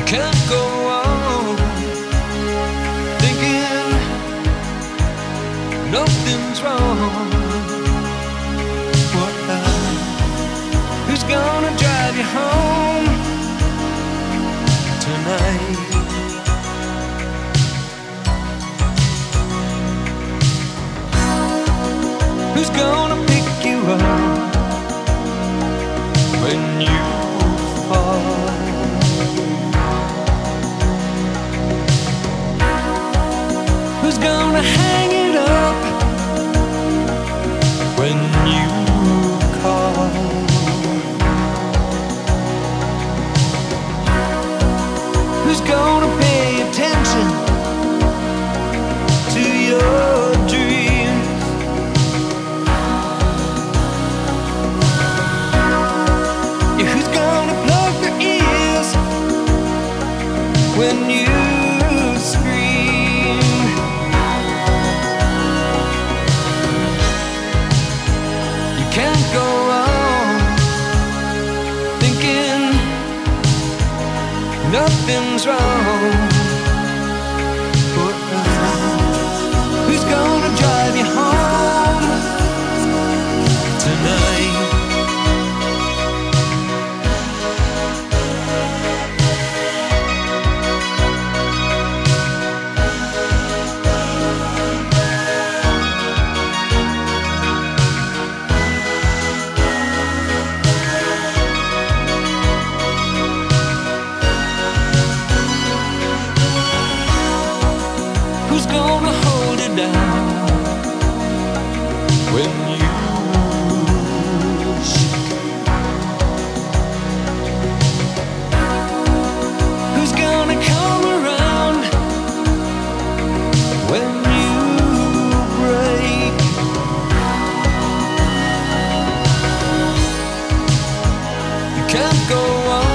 can't go on thinking nothing's wrong. Who's gonna drive you home tonight? Who's gonna pick you up when you fall? Who's gonna hang it up when you call? Who's gonna pay attention to your dreams? Yeah, who's gonna plug their ears when you scream? You can't go on thinking nothing's wrong. Who's gonna drive you home tonight? Who's gonna hold it down when you shake? Who's gonna come around when you break? You can't go on